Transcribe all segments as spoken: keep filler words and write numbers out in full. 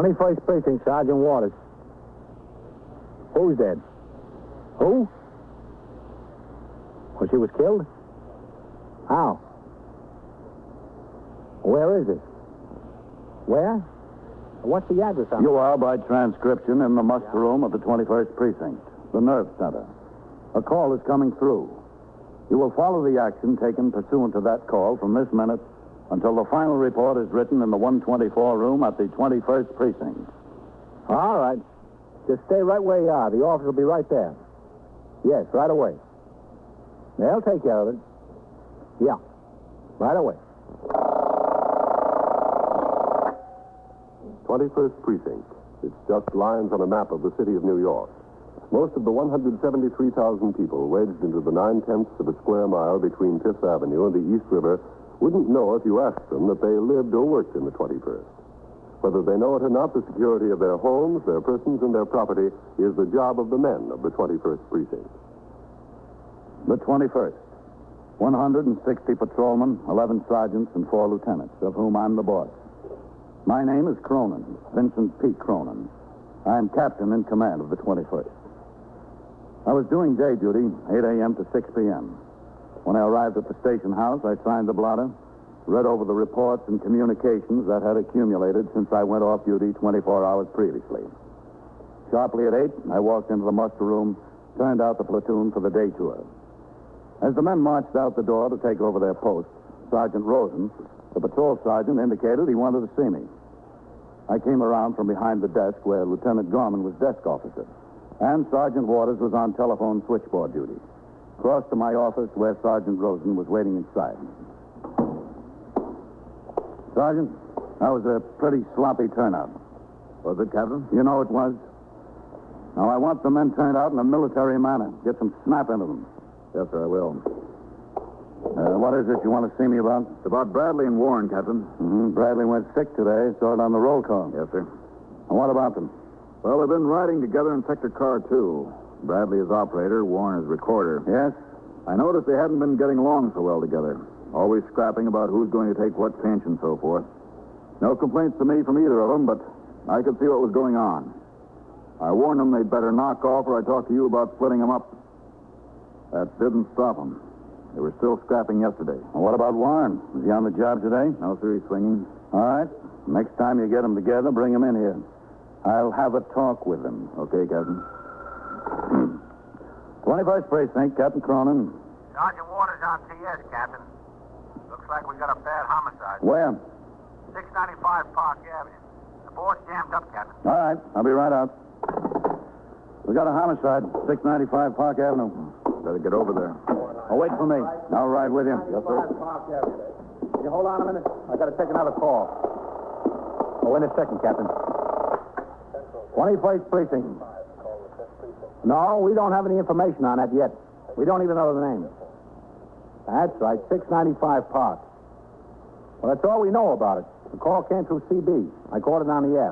twenty-first Precinct, Sergeant Waters. Who's dead? Who? Well, she was killed? How? Where is it? Where? What's the address on it? You are, by transcription, in the muster room of the twenty-first Precinct, the nerve center. A call is coming through. You will follow the action taken pursuant to that call from this minute until the final report is written in the one twenty-four room at the twenty-first Precinct. All right. Just stay right where you are. The office will be right there. Yes, right away. They'll take care of it. Yeah, right away. twenty-first Precinct. It's just lines on a map of the city of New York. Most of the one hundred seventy-three thousand people wedged into the nine-tenths of a square mile between Fifth Avenue and the East River wouldn't know if you asked them that they lived or worked in the twenty-first. Whether they know it or not, the security of their homes, their persons, and their property is the job of the men of the twenty-first Precinct. The twenty-first. one hundred sixty patrolmen, eleven sergeants, and four lieutenants, of whom I'm the boss. My name is Cronin, Vincent P. Cronin. I am captain in command of the twenty-first. I was doing day duty, eight a.m. to six p.m. When I arrived at the station house, I signed the blotter, read over the reports and communications that had accumulated since I went off duty twenty-four hours previously. Sharply at eight, I walked into the muster room, turned out the platoon for the day tour. As the men marched out the door to take over their posts, Sergeant Rosen, the patrol sergeant, indicated he wanted to see me. I came around from behind the desk where Lieutenant Gorman was desk officer, and Sergeant Waters was on telephone switchboard duty. Crossed to my office where Sergeant Rosen was waiting inside. Sergeant, that was a pretty sloppy turnout. Was it, Captain? You know it was. Now, I want the men turned out in a military manner. Get some snap into them. Yes, sir, I will. Uh, what is it you want to see me about? It's about Bradley and Warren, Captain. Mm-hmm. Bradley went sick today. Saw it on the roll call. Yes, sir. And what about them? Well, they've been riding together in Sector Car two. Bradley is operator, Warren is recorder. Yes? I noticed they hadn't been getting along so well together. Always scrapping about who's going to take what pinch and so forth. No complaints to me from either of them, but I could see what was going on. I warned them they'd better knock off or I talked to you about splitting them up. That didn't stop them. They were still scrapping yesterday. And what about Warren? Is he on the job today? No, sir, he's swinging. All right. Next time you get them together, bring them in here. I'll have a talk with them. Okay, Captain. twenty-first Precinct, Captain Cronin. Sergeant Waters on T S, Captain. Looks like we got a bad homicide. Where? six ninety-five Park Avenue. The board's jammed up, Captain. All right. I'll be right out. We got a homicide, six ninety-five Park Avenue. Better get over there. Oh, wait for me. I'll ride with you. Yes, sir. Can you hold on a minute? I got to take another call. Oh, in a second, Captain. twenty-first Precinct. No, we don't have any information on that yet. We don't even know the name. That's right, six ninety-five Park. Well, that's all we know about it. The call came through C B. I called it on the air.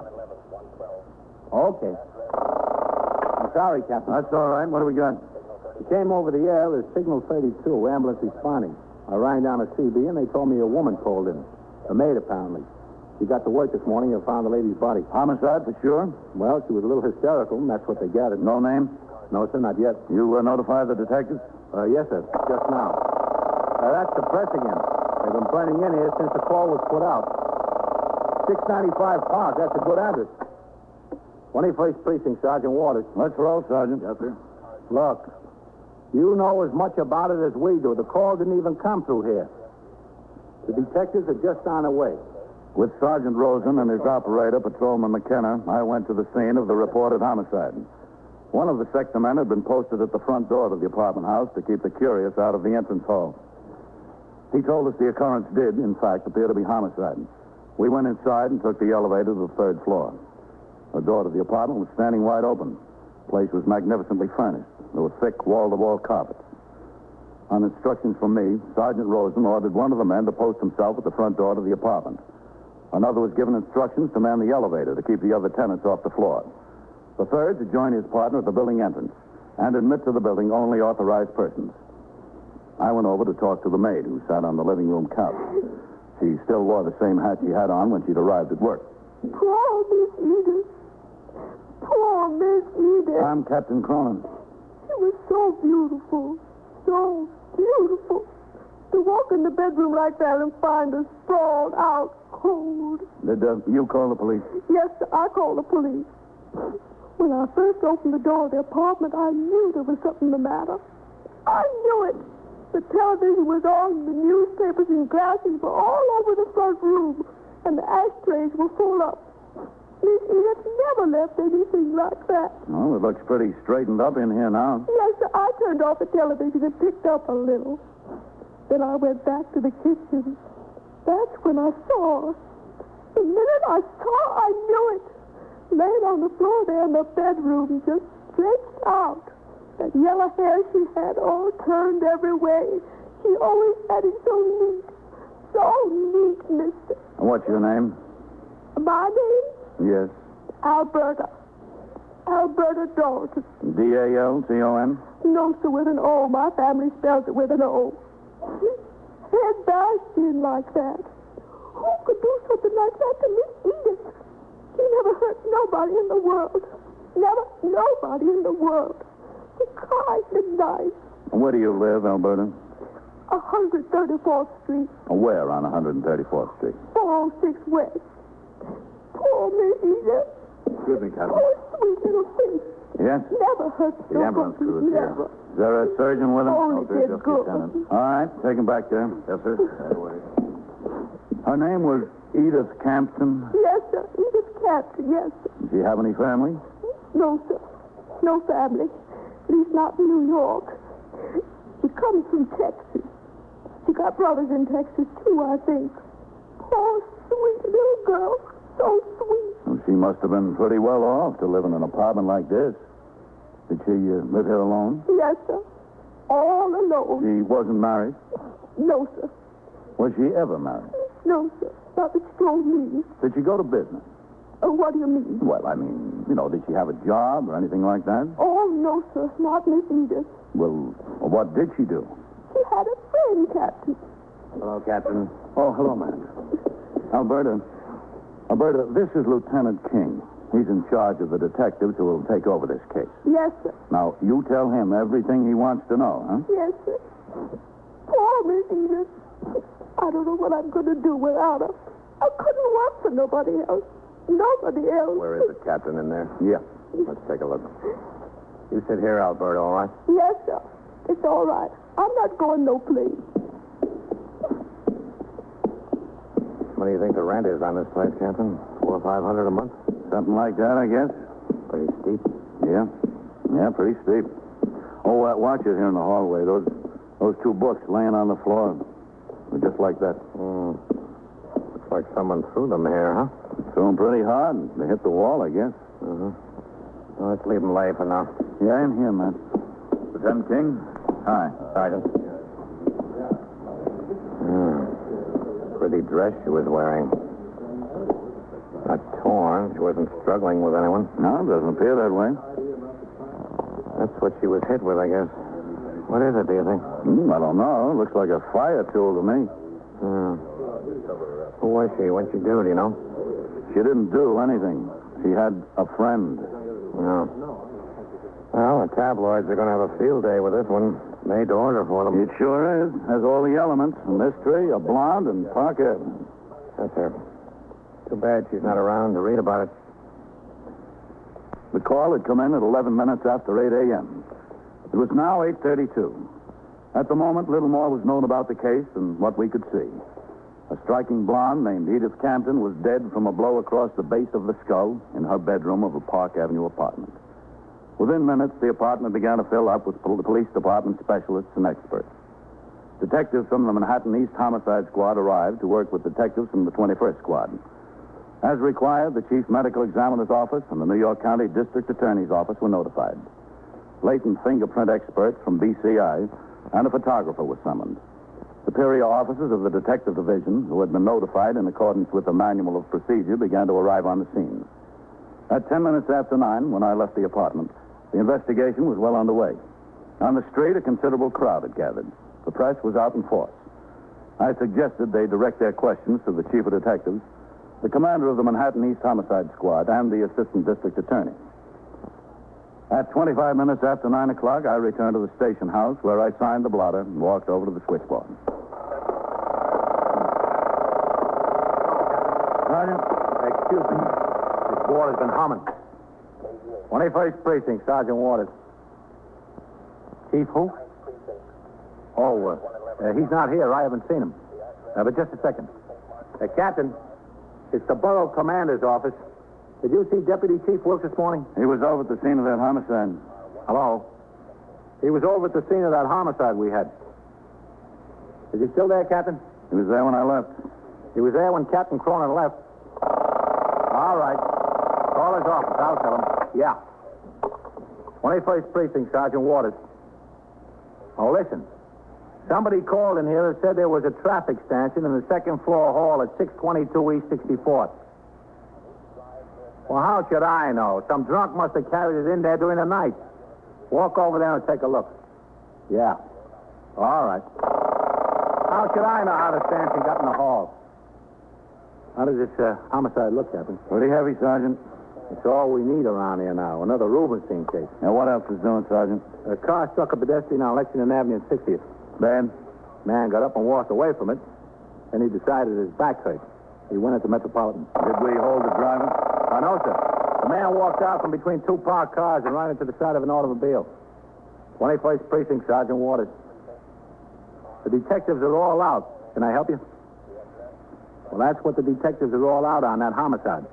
Okay. I'm sorry, Captain. That's all right. What do we got? It came over the air as Signal thirty-two, ambulance responding. I rang down to C B, and they told me a woman called in. A maid, apparently. She got to work this morning and found the lady's body. Homicide, for sure? Well, she was a little hysterical, and that's what they gathered. No name? No, sir, not yet. You uh, notified the detectives? Uh, yes, sir, just now. Uh, that's the press again. They've been burning in here since the call was put out. six ninety-five Park, that's a good address. twenty-first Precinct, Sergeant Waters. Let's roll, Sergeant. Yes, sir. Look, you know as much about it as we do. The call didn't even come through here. The detectives are just on their way. With Sergeant Rosen and his operator, Patrolman McKenna, I went to the scene of the reported homicide. One of the sector men had been posted at the front door of the apartment house to keep the curious out of the entrance hall. He told us the occurrence did, in fact, appear to be homicide. We went inside and took the elevator to the third floor. The door to the apartment was standing wide open. The place was magnificently furnished. There were thick wall-to-wall carpets. On instructions from me, Sergeant Rosen ordered one of the men to post himself at the front door to the apartment. Another was given instructions to man the elevator to keep the other tenants off the floor. The third to join his partner at the building entrance and admit to the building only authorized persons. I went over to talk to the maid who sat on the living room couch. She still wore the same hat she had on when she'd arrived at work. Poor Miss Edith. Poor Miss Edith. I'm Captain Cronin. She was so beautiful. So beautiful. To walk in the bedroom like that and find her sprawled out cold. Did uh, you call the police? Yes, sir, I called the police. When I first opened the door of the apartment, I knew there was something the matter. I knew it. The television was on, the newspapers and glasses were all over the front room, and the ashtrays were full up. Miss Edith never left anything like that. Well, it looks pretty straightened up in here now. Yes, sir, I turned off the television and picked up a little. Then I went back to the kitchen. That's when I saw her. The minute I saw her, I knew it. Laying on the floor there in the bedroom, just stretched out. That yellow hair she had all turned every way. She always had it so neat. So neat, mister. And what's your name? My name? Yes. Alberta. Alberta Dalton. D A L T O N? No, sir, with an O. My family spells it with an O. Head bashed in like that. Who could do something like that to Miss Edith? She never hurt nobody in the world. Never nobody in the world. She cried midnight. Where do you live, Alberta? one thirty-fourth Street. Where on one thirty-fourth Street? four oh six West. Poor Miss Edith. Excuse me, Captain. Poor sweet little thing. Yes? Never hurt The ambulance nobody. crew is here. Never. Is there a surgeon with him? Only Oh, there's did just good. Lieutenant. All right, take him back there. Yes, sir. That way. Her name was Edith Campton. Yes, sir. Edith Captain, yes, sir. Did she have any family? No, sir. No family. At least not in New York. She comes from Texas. She got brothers in Texas, too, I think. Poor, sweet little girl. So sweet. Well, she must have been pretty well off to live in an apartment like this. Did she uh, live here alone? Yes, sir. All alone. She wasn't married. No, sir. Was she ever married? No, sir. Not that she told me. Did she go to business? Uh, what do you mean? Well, I mean, you know, did she have a job or anything like that? Oh, no, sir. Not Miss Edith. Well, what did she do? She had a friend, Captain. Hello, Captain. Oh, hello, man. Alberta. Alberta, this is Lieutenant King. He's in charge of the detectives who will take over this case. Yes, sir. Now, you tell him everything he wants to know, huh? Yes, sir. Poor Miss Edith. I don't know what I'm going to do without her. I couldn't work for nobody else. Nobody else. Where is it, Captain, in there? Yeah. Let's take a look. You sit here, Alberta, all right? Yes, sir. It's all right. I'm not going no place. What do you think the rent is on this place, Captain? Four or five hundred a month? Something like that, I guess. Pretty steep. Yeah. Yeah, pretty steep. Oh, uh, watch it here in the hallway. Those those two books laying on the floor. They're just like that. Mm. Looks like someone threw them here, huh? Threw them pretty hard. They hit the wall, I guess. Mm-hmm. Well, let's leave them lay for now. Yeah, in here, man. Lieutenant King? Hi. Sergeant. Hmm. Pretty dress she was wearing. Not torn. She wasn't struggling with anyone. No, it doesn't appear that way. That's what she was hit with, I guess. What is it, do you think? Hmm, I don't know. Looks like a fire tool to me. Hmm. Who was she? What'd she do, do you know? She didn't do anything. She had a friend. No. Well, the tabloids are going to have a field day with this one. Made to order for them. It sure is. Has all the elements. A mystery, a blonde, and Parker. That's her. Too bad she's not around to read about it. The call had come in at eleven minutes after eight a.m. It was now eight thirty-two. At the moment, little more was known about the case than what we could see. A striking blonde named Edith Campton was dead from a blow across the base of the skull in her bedroom of a Park Avenue apartment. Within minutes, the apartment began to fill up with pol- the police department specialists and experts. Detectives from the Manhattan East Homicide Squad arrived to work with detectives from the twenty-first Squad. As required, the Chief Medical Examiner's Office and the New York County District Attorney's Office were notified. Latent fingerprint experts from B C I and a photographer were summoned. Superior officers of the Detective Division, who had been notified in accordance with the Manual of Procedure, began to arrive on the scene. At ten minutes after nine, when I left the apartment, the investigation was well underway. On the street, a considerable crowd had gathered. The press was out in force. I suggested they direct their questions to the Chief of Detectives, the commander of the Manhattan East Homicide Squad, and the assistant district attorney. At twenty-five minutes after nine o'clock, I returned to the station house where I signed the blotter and walked over to the switchboard. Sergeant, excuse me. This board has been humming. twenty-first Precinct, Sergeant Waters. Chief who? Oh, uh, uh, he's not here. I haven't seen him. Uh, but just a second. Uh, Captain, it's the borough commander's office. Did you see Deputy Chief Wilkes this morning? He was over at the scene of that homicide. Hello? He was over at the scene of that homicide we had. Is he still there, Captain? He was there when I left. He was there when Captain Cronin left. All right. Call his office. I'll tell him. Yeah. twenty-first Precinct, Sergeant Waters. Oh, listen. Somebody called in here and said there was a traffic stanchion in the second floor hall at six twenty-two East sixty-fourth. Well, how should I know? Some drunk must have carried it in there during the night. Walk over there and take a look. Yeah. All right. How should I know how the stanchion got in the hall? How does this uh, homicide look, Captain? Pretty heavy, Sergeant. It's all we need around here now. Another Rubenstein case. Now, what else is doing, Sergeant? A car struck a pedestrian on Lexington Avenue and sixtieth. Bad? Man got up and walked away from it. Then he decided his back hurt. He went into Metropolitan. Did we hold the driver? I know, sir. The man walked out from between two parked cars and ran into the side of an automobile. twenty-first Precinct, Sergeant Waters. The detectives are all out. Can I help you? Well, that's what the detectives are all out on, that homicide.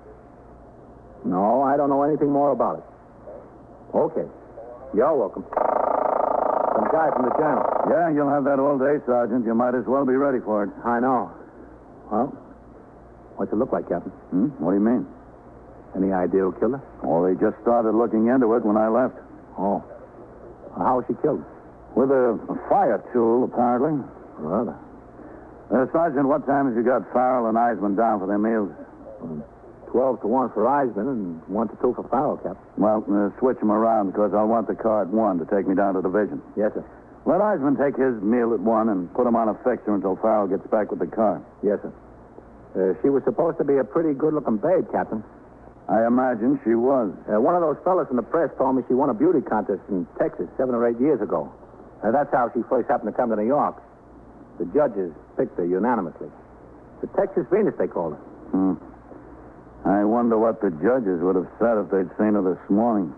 No, I don't know anything more about it. Okay. You're welcome. Some guy from the Journal. Yeah, you'll have that all day, Sergeant. You might as well be ready for it. I know. Well, what's it look like, Captain? Hmm? What do you mean? Any idea who killed her? Well, they just started looking into it when I left. Oh. Well, how was she killed? With a, a fire tool, apparently. Rather. Uh, Sergeant, what time have you got Farrell and Eisman down for their meals? Um, Twelve to one for Eisman and one to two for Farrell, Captain. Well, uh, switch them around because I'll want the car at one to take me down to division. Yes, sir. Let Eisman take his meal at one and put him on a fixture until Farrell gets back with the car. Yes, sir. Uh, she was supposed to be a pretty good-looking babe, Captain. I imagine she was. Uh, one of those fellas in the press told me she won a beauty contest in Texas seven or eight years ago. Uh, that's how she first happened to come to New York. The judges picked her unanimously. The Texas Venus, they called her. Hmm. I wonder what the judges would have said if they'd seen her this morning.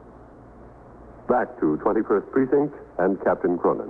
Back to twenty-first Precinct and Captain Cronin.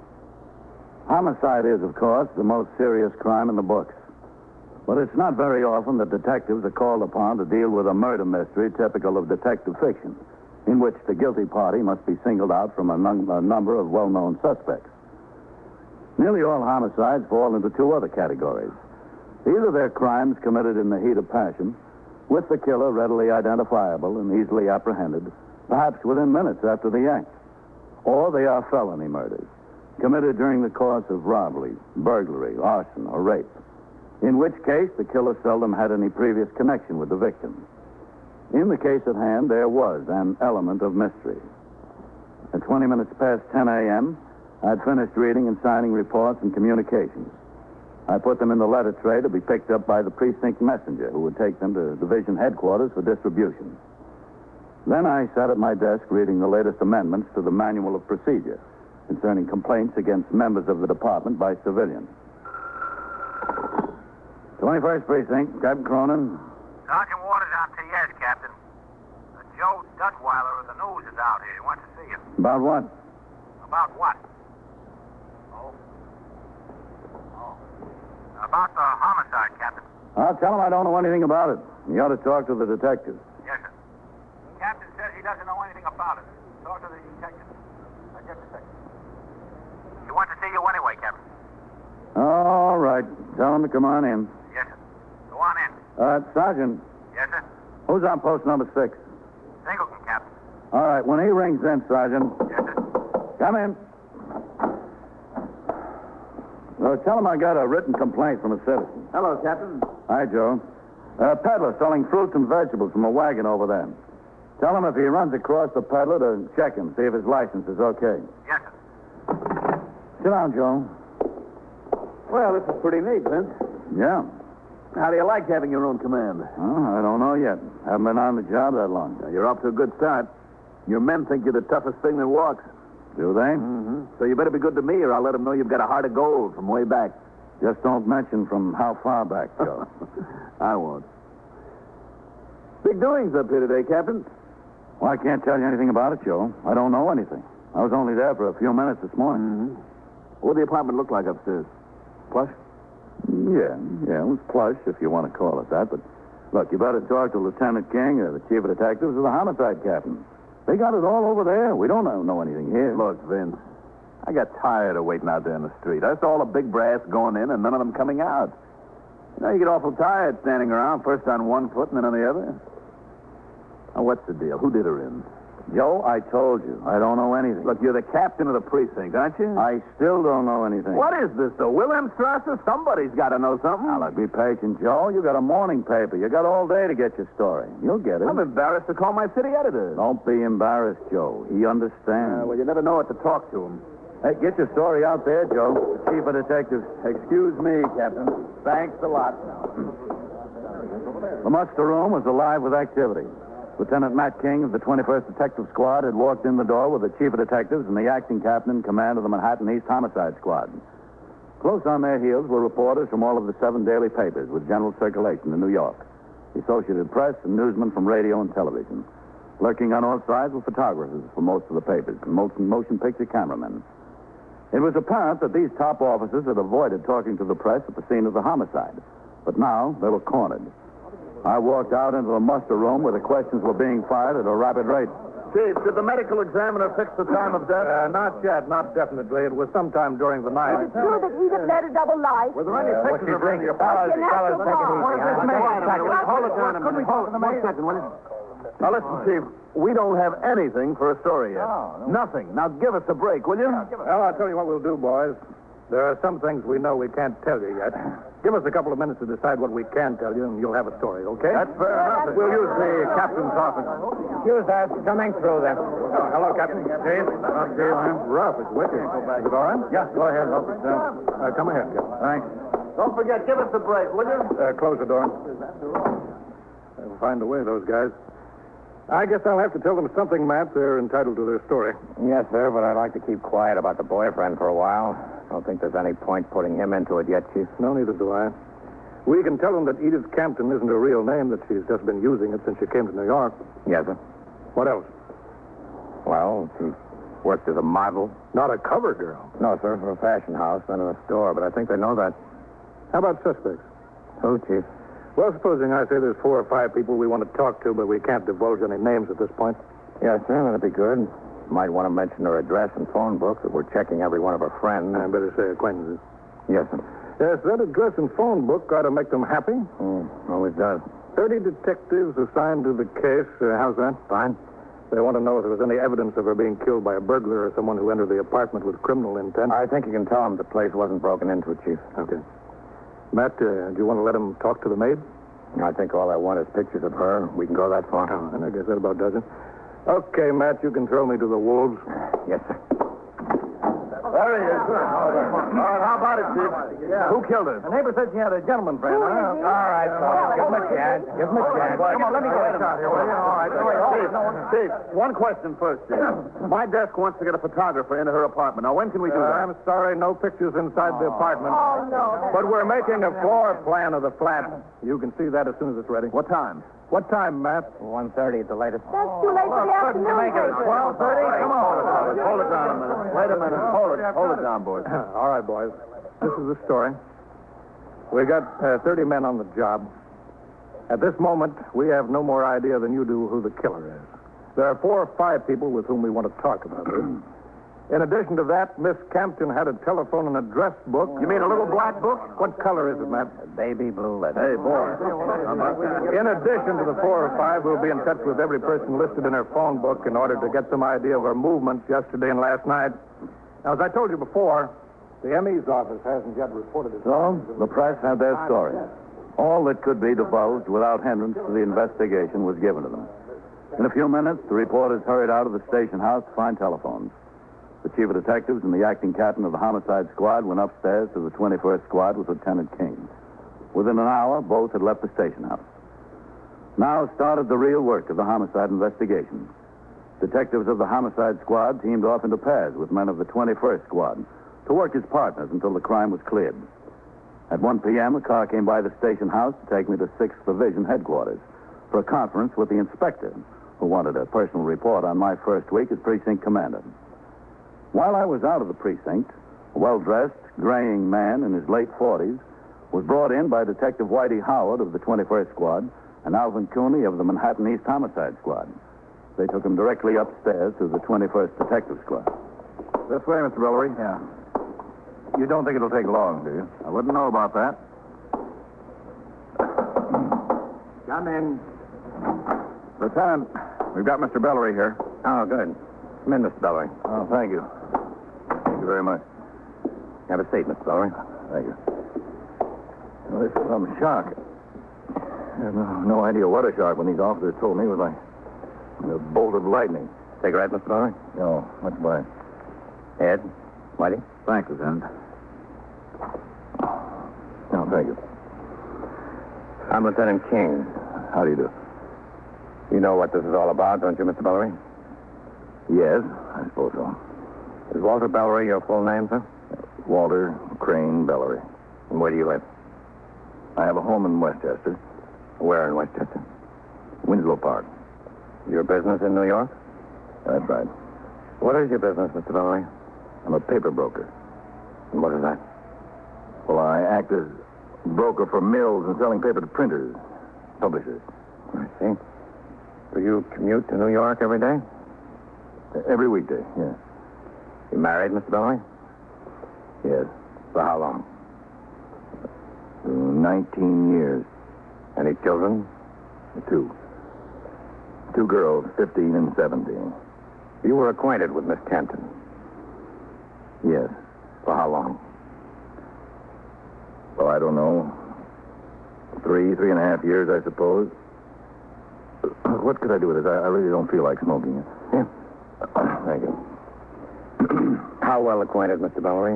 Homicide is, of course, the most serious crime in the books. But it's not very often that detectives are called upon to deal with a murder mystery typical of detective fiction, in which the guilty party must be singled out from a, num- a number of well-known suspects. Nearly all homicides fall into two other categories. Either they're crimes committed in the heat of passion, with the killer readily identifiable and easily apprehended, perhaps within minutes after the act, or they are felony murders, committed during the course of robbery, burglary, arson, or rape, in which case the killer seldom had any previous connection with the victim. In the case at hand, there was an element of mystery. At twenty minutes past ten a.m., I'd finished reading and signing reports and communications. I put them in the letter tray to be picked up by the precinct messenger, who would take them to division headquarters for distribution. Then I sat at my desk reading the latest amendments to the Manual of Procedure concerning complaints against members of the department by civilians. twenty-first Precinct, Captain Cronin. Sergeant Waters on T S, Captain. Uh, Joe Duttweiler of the News is out here. He wants to see you. About what? About what? Oh. Oh. About the homicide, Captain. I'll tell him I don't know anything about it. You ought to talk to the detectives. Yes, sir. Captain says he doesn't know anything about it. Talk to the detective. Uh, just a second. He wants to see you anyway, Captain. All right. Tell him to come on in. Yes, sir. Go on in. Uh, Sergeant, Yes, sir. who's on post number six? Singleton, Captain. All right. When he rings in, Sergeant, Yes, sir. come in. Uh, tell him I got a written complaint from a citizen. Hello, Captain. Hi, Joe. A peddler selling fruits and vegetables from a wagon over there. Tell him if he runs across the peddler to check him, see if his license is okay. Yes, sir. Sit down, Joe. Well, this is pretty neat, Vince. Yeah. How do you like having your own command? Oh, I don't know yet. Haven't been on the job that long. Now, you're off to a good start. Your men think you're the toughest thing that walks. Do they? Mm-hmm. So you better be good to me, or I'll let them know you've got a heart of gold from way back. Just don't mention from how far back, Joe. I won't. Big doings up here today, Captain. Well, I can't tell you anything about it, Joe. I don't know anything. I was only there for a few minutes this morning. Mm-hmm. What did the apartment look like upstairs? Plush? Yeah, yeah, it was plush, if you want to call it that. But, look, you better talk to Lieutenant King or the chief of detectives or the homicide captain. They got it all over there. We don't know, know anything here. Look, Vince, I got tired of waiting out there in the street. I saw all the big brass going in and none of them coming out. You know, you get awful tired standing around, first on one foot and then on the other. Now, what's the deal? Who did her in? Joe, I told you. I don't know anything. Look, you're the captain of the precinct, aren't you? I still don't know anything. What is this, the Wilhelmstrasse? Somebody's got to know something. Now, look, be patient, Joe. You got a morning paper. You got all day to get your story. You'll get it. I'm embarrassed to call my city editor. Don't be embarrassed, Joe. He understands. Uh, well, you never know what to talk to him. Hey, get your story out there, Joe. The chief of detectives. Excuse me, Captain. Thanks a lot. The muster room was alive with activity. Lieutenant Matt King of the twenty-first Detective Squad had walked in the door with the chief of detectives and the acting captain in command of the Manhattan East Homicide Squad. Close on their heels were reporters from all of the seven daily papers with general circulation in New York, the Associated Press, and newsmen from radio and television. Lurking on all sides were photographers for most of the papers and motion, motion picture cameramen. It was apparent that these top officers had avoided talking to the press at the scene of the homicide, but now they were cornered. I walked out into the muster room where the questions were being fired at a rapid rate. Chief, did the medical examiner fix the time of death? Uh, not yet, not definitely. It was sometime during the night. Is it true that Edith led a double life? Were there any Uh, pictures of her in your Fellas, fellas, take it easy. What is this huh? man? Hold on, Hold it down a minute. Hold it one second, will you? Now, listen, Chief. We don't have anything for a story yet. Nothing. Now, give us a break, will you? Well, I'll tell you what we'll do, boys. There are some things we know we can't tell you yet. Give us a couple of minutes to decide what we can tell you, and you'll have a story, okay? That's fair enough. We'll use the captain's office. Excuse us. Coming through then. Oh, hello, Captain. Chief. Oh, Chief, I'm rough. It's wicked. Is it all right? Yeah, go ahead, officer. Uh, come ahead, Captain. Thanks. Don't forget, give us a break, will you? Uh, close the door. They'll find a way, those guys. I guess I'll have to tell them something, Matt. They're entitled to their story. Yes, sir, but I'd like to keep quiet about the boyfriend for a while. I don't think there's any point putting him into it yet, Chief. No, neither do I. We can tell them that Edith Campton isn't her real name, that she's just been using it since she came to New York. Yes, sir. What else? Well, she worked as a model. Not a cover girl. No, sir, for a fashion house, then in a store, but I think they know that. How about suspects? Who, Chief? Well, supposing I say there's four or five people we want to talk to, but we can't divulge any names at this point. Yes, sir, that'd be good. Might want to mention her address and phone book, that we're checking every one of her friends. I better say acquaintances. Yes, sir. Yes, that address and phone book ought to make them happy. Mm, always does. Thirty detectives assigned to the case. Uh, how's that? Fine. They want to know if there was any evidence of her being killed by a burglar or someone who entered the apartment with criminal intent. I think you can tell them the place wasn't broken into, Chief. Okay. Matt, uh, do you want to let him talk to the maid? I think all I want is pictures of her. We can go that far. Oh, and I guess that about does it. Okay, Matt, you can throw me to the wolves. Yes, sir. There he is. All right, how about it, Chief? Who killed her? The neighbor said she had a gentleman friend. Who is he? All right, fellas. Give him a chance. Give him a chance. Come on, let me get a shot here, will you? All right. Chief, Chief, one question first, Chief. My desk wants to get a photographer into her apartment. Now, when can we do Uh, that? I'm sorry, no pictures inside the apartment. Oh, no. that's- But we're making a floor plan of the flat. You can see that as soon as it's ready. What time? What time, Matt? one thirty at the latest. That's too late for the afternoon paper. twelve thirty? Come on. Hold it down a minute. Wait a minute. Hold it. Hold it down, boys. All right, boys. This is the story. We got uh, thirty men on the job. At this moment, we have no more idea than you do who the killer is. There are four or five people with whom we want to talk about this. In addition to that, Miss Campton had a telephone and address book. You mean a little black book? What color is it, Matt? Baby blue letter. Hey, boy. In addition to the four or five, we'll be in touch with every person listed in her phone book in order to get some idea of her movements yesterday and last night. Now, as I told you before, the M E's office hasn't yet reported it. So, the press had their story. All that could be divulged without hindrance to the investigation was given to them. In a few minutes, the reporters hurried out of the station house to find telephones. The chief of detectives and the acting captain of the homicide squad went upstairs to the twenty-first squad with Lieutenant King. Within an hour, both had left the station house. Now started the real work of the homicide investigation. Detectives of the homicide squad teamed off into pairs with men of the twenty-first squad to work as partners until the crime was cleared. At one p.m., a car came by the station house to take me to sixth Division headquarters for a conference with the inspector, who wanted a personal report on my first week as precinct commander. While I was out of the precinct, a well-dressed, graying man in his late forties was brought in by Detective Whitey Howard of the twenty-first Squad and Alvin Cooney of the Manhattan East Homicide Squad. They took him directly upstairs to the twenty-first Detective Squad. This way, Mister Bellery. Yeah. You don't think it'll take long, do you? I wouldn't know about that. Come in. Lieutenant, we've got Mister Bellery here. Oh, good. Come in, Mister Bellery. Oh, thank you. Thank you very much. Have a seat, Mister Bellery. Thank you. Well, this is some shock. I have no, no idea what a shock when these officers told me it was like a bolt of lightning. Cigarette, Mister Bellery? No, much obliged. Ed? Whitey? Thanks, Lieutenant. No, thank you. I'm Lieutenant King. How do you do? You know what this is all about, don't you, Mister Bellery? Yes, I suppose so. Is Walter Bellery your full name, sir? Walter Crane Bellery. And where do you live? I have a home in Westchester. Where in Westchester? Winslow Park. Your business in New York? That's right. What is your business, Mister Bellery? I'm a paper broker. And what is that? Well, I act as broker for mills and selling paper to printers, publishers. I see. Do you commute to New York every day? Every weekday, yes. You married, Mister Bellery? Yes. For how long? Nineteen years. Any children? Two. Two girls, fifteen and seventeen. You were acquainted with Miss Canton? Yes. For how long? Well, I don't know. Three, three and a half years, I suppose. What could I do with this? I, I really don't feel like smoking it. Yeah. Thank you. How well acquainted, Mister Bellery?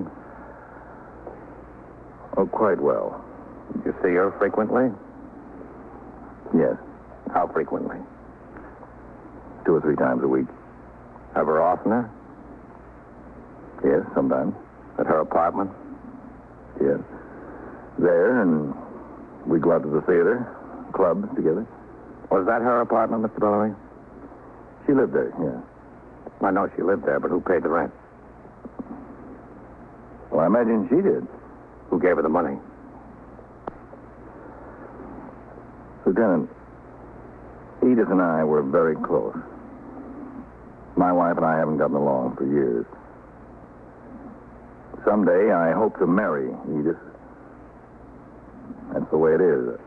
Oh, quite well. Did you see her frequently? Yes. How frequently? Two or three times a week. Ever oftener? Yes, sometimes. At her apartment? Yes. There, and we go out to the theater, clubs together. Was that her apartment, Mister Bellery? She lived there, yes. I know she lived there, but who paid the rent? Well, I imagine she did. Who gave her the money? Lieutenant, Edith and I were very close. My wife and I haven't gotten along for years. Someday I hope to marry Edith. That's the way it is.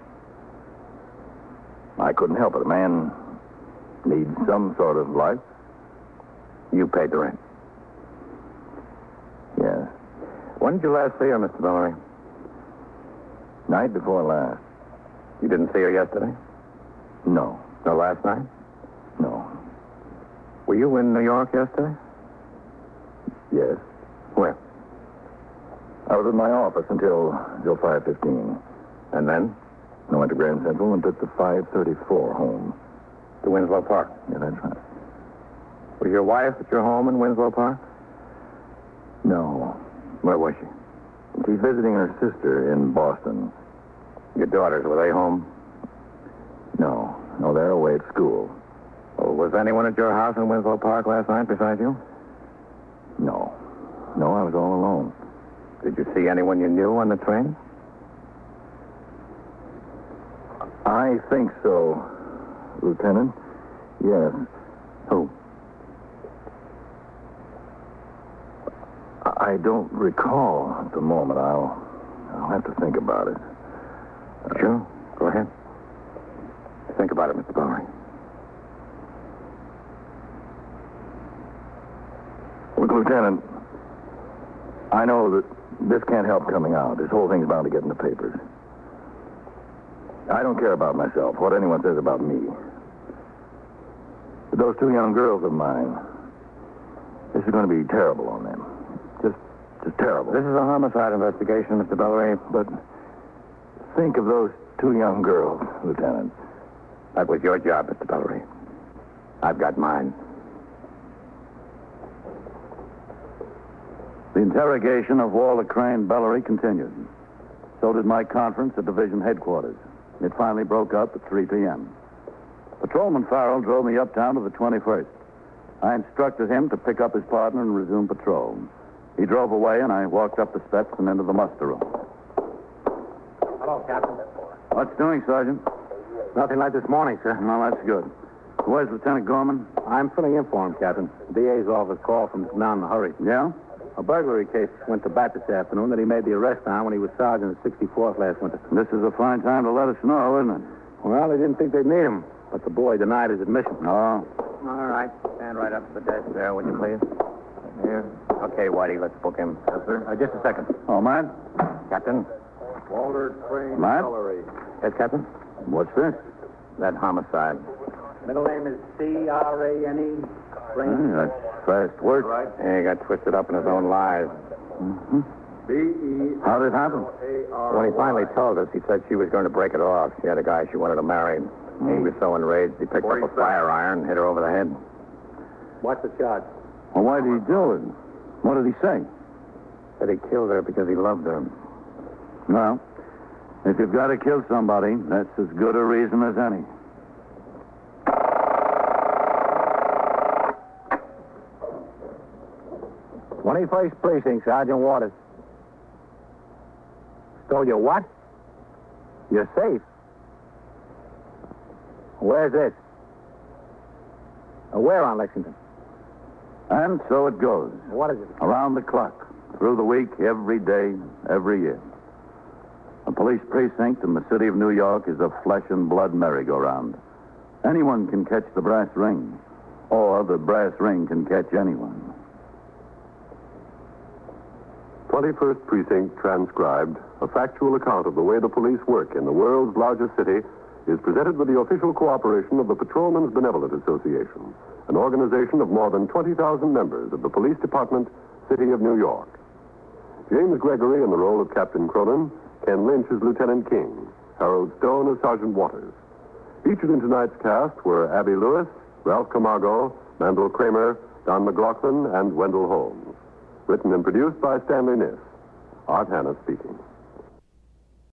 I couldn't help it. A man needs some sort of life. You paid the rent? Yes. When did you last see her, Mister Bellery? Night before last. You didn't see her yesterday? No. No, last night? No. Were you in New York yesterday? Yes. Where? I was at my office until, until five fifteen. And then? I went to Grand Central and took the five thirty-four home. To Winslow Park? Yeah, that's right. Was your wife at your home in Winslow Park? No. Where was she? She's visiting her sister in Boston. Your daughters, were they home? No. No, they're away at school. Well, was anyone at your house in Winslow Park last night besides you? No. No, I was all alone. Did you see anyone you knew on the train? I think so, Lieutenant. Yes. Who? I don't recall at the moment. I'll, I'll have to think about it. Uh, Sure. Go ahead. Think about it, Mister Bellery. Look, Lieutenant, I know that this can't help coming out. This whole thing's bound to get in the papers. I don't care about myself, what anyone says about me. But those two young girls of mine, this is going to be terrible on them. Just, just terrible. This is a homicide investigation, Mister Bellery. But think of those two young girls, Lieutenant? That was your job, Mister Bellery. I've got mine. The interrogation of Walter Crane Bellery continued. So did my conference at division headquarters. It finally broke up at three p.m. Patrolman Farrell drove me uptown to the twenty-first. I instructed him to pick up his partner and resume patrol. He drove away, and I walked up the steps and into the muster room. Hello, Captain. What's doing, Sergeant? Nothing like this morning, sir. No, that's good. Where's Lieutenant Gorman? I'm filling in for him, Captain. D A's office called from down in a hurry. Yeah? A burglary case went to bat this afternoon that he made the arrest on when he was sergeant at sixty-fourth last winter. This is a fine time to let us know, isn't it? Well, they didn't think they'd need him, but the boy denied his admission. Oh. All right. Stand right up to the desk there, would you please? Here. Okay, Whitey, let's book him. Yes, sir. Uh, just a second. Oh, Matt? Captain? Walter Crane Matt? Bellery. Yes, Captain? What's this? That homicide. Middle name is C R A N E. Hey, that's fast work. Right. Yeah, he got twisted up in his own lies. Mm-hmm. B E How'd it happen? A R. When he finally told us, he said she was going to break it off. She had a guy she wanted to marry. He was so enraged, he picked up a fire iron and hit her over the head. What's the charge? Well, why did he do it? What did he say? Said he killed her because he loved her. Well, if you've got to kill somebody, that's as good a reason as any. twenty-first Precinct, Sergeant Waters. Stole your what? Your safe. Where's this? Uh, where on Lexington? And so it goes. What is it? Around the clock, through the week, every day, every year. A police precinct in the city of New York is a flesh and blood merry-go-round. Anyone can catch the brass ring, or the brass ring can catch anyone. twenty-first Precinct transcribed, a factual account of the way the police work in the world's largest city, is presented with the official cooperation of the Patrolmen's Benevolent Association, an organization of more than twenty thousand members of the Police Department, City of New York. James Gregory in the role of Captain Cronin, Ken Lynch as Lieutenant King, Harold Stone as Sergeant Waters. Featured in tonight's cast were Abby Lewis, Ralph Camargo, Mandel Kramer, Don McLaughlin, and Wendell Holmes. Written and produced by Stanley Niss. Art Hanna speaking.